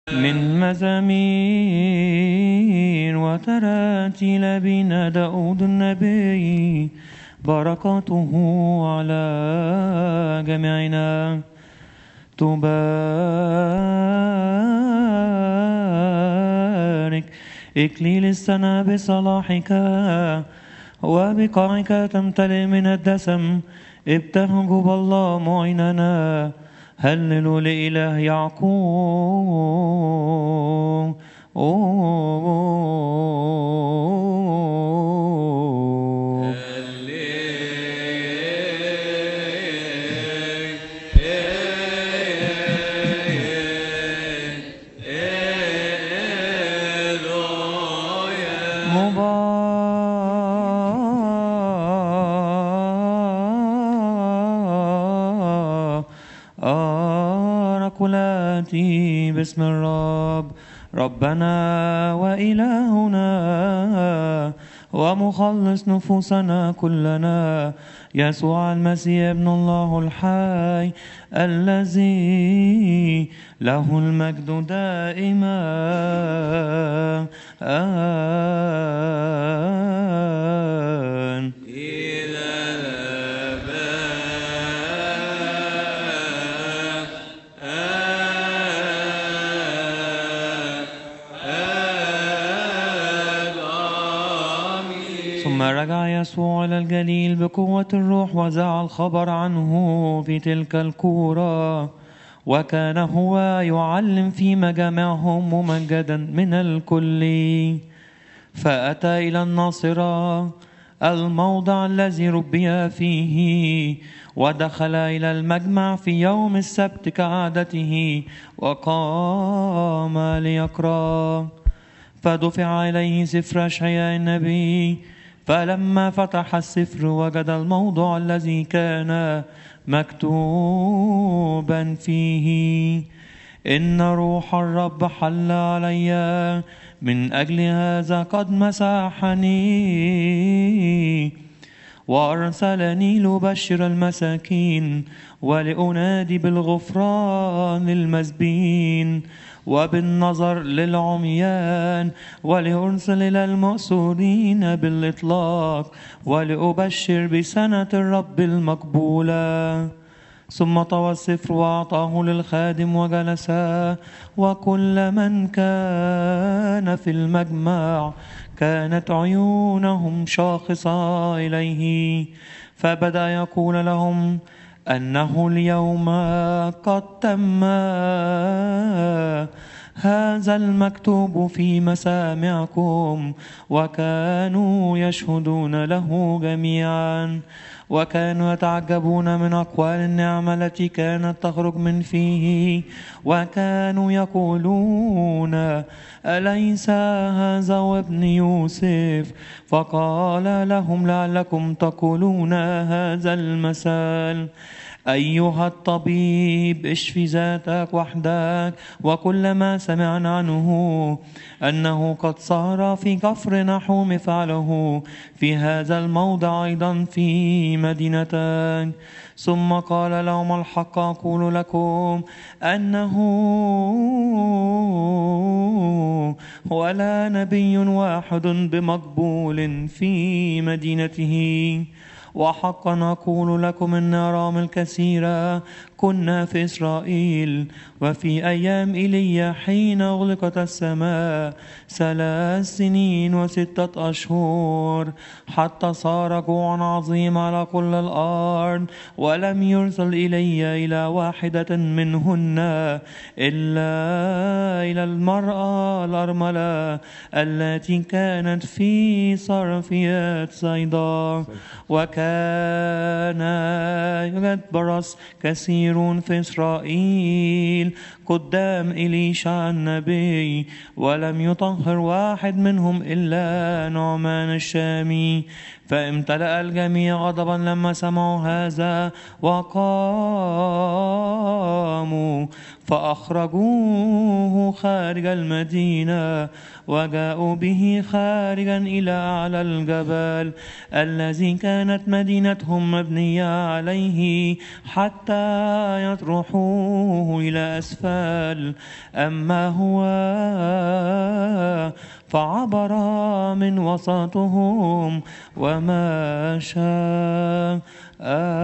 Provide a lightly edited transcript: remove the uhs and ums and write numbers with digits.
من مزامير وتراتيل أبينا داود النبي، بركاته على جميعنا. تبارك إكليل السنة بصلاحك، وبقاعك تمتلئ من الدسم. ابتهجوا بالله معيننا، هللوا لإله يعقوب. مباركولاتي باسم الرب، ربنا وإلهنا ومخلص نفوسنا كلنا، يسوع المسيح ابن الله الحي، الذي له المجد دائما ثم رجع يسوع إلى الجليل بقوة الروح، وذاع الخبر عنه في تلك القرى، وكان هو يعلم في مجامعهم ممجدا من الكل. فأتى إلى الناصرة، الموضع الذي ربي فيه، ودخل إلى المجمع في يوم السبت كعادته، وقام ليقرأ. فدفع إليه سفر أشعياء النبي، فلما فتح السفر وجد الموضع الذي كان مكتوبا فيه: إن روح الرب حل علي، من أجل هذا قد مسحني وأرسلني لأبشر المساكين، ولأنادي بالغفران للمذنبين، وبالنظر للعميان، ولأرسل إلى المأسورين بالإطلاق، ولأبشر بسنة الرب المقبولة. ثم طوى السفر وأعطاه للخادم وجلس، وكل من كان في المجمع كانت عيونهم شاخصة إليه، فبدأ يقول لهم أنه اليوم قد تم هذا المكتوب في مسامعكم. وكانوا يشهدون له جميعا، وكانوا يتعجبون من أقوال النعمة التي كانت تخرج من فيه، وكانوا يقولون أليس هذا وابن يوسف؟ فقال لهم لعلكم تقولون هذا المثل: أيها الطبيب اشف ذاتك وحدك، وكل ما سمعنا عنه أنه قد صار في كفر نحوم فعله في هذا الموضع أيضا في مدينتك. ثم قال لهم الحق أقول لكم أنه ولا نبي واحد بمقبول في مدينته. وحقا أقول لكم إن أرامل كثيرة كنا في إسرائيل وفي أيام إيليا حين أغلقت السماء 3 سنين و6 أشهر، حتى صار جوع عظيم على كل الأرض، ولم يرسل إلي إلى واحدة منهن إلا إلى المرأة الأرملة التي كانت في صرفية صيدا. وكان يوجد برص كثيرون في إسرائيل قدام إليشع النبي، ولم يطهر واحد منهم إلا نعمان الشامي. فامتلأ الجميع غضبا لما سمعوا هذا، وقاموا فأخرجوه خارج المدينة، وجاءوا به خارجا إلى أعلى الجبل الذي كانت مدينتهم مبنية عليه، حتى يطرحوه إلى أسفل الجبال، أما هو فعبر من وسطهم ومشى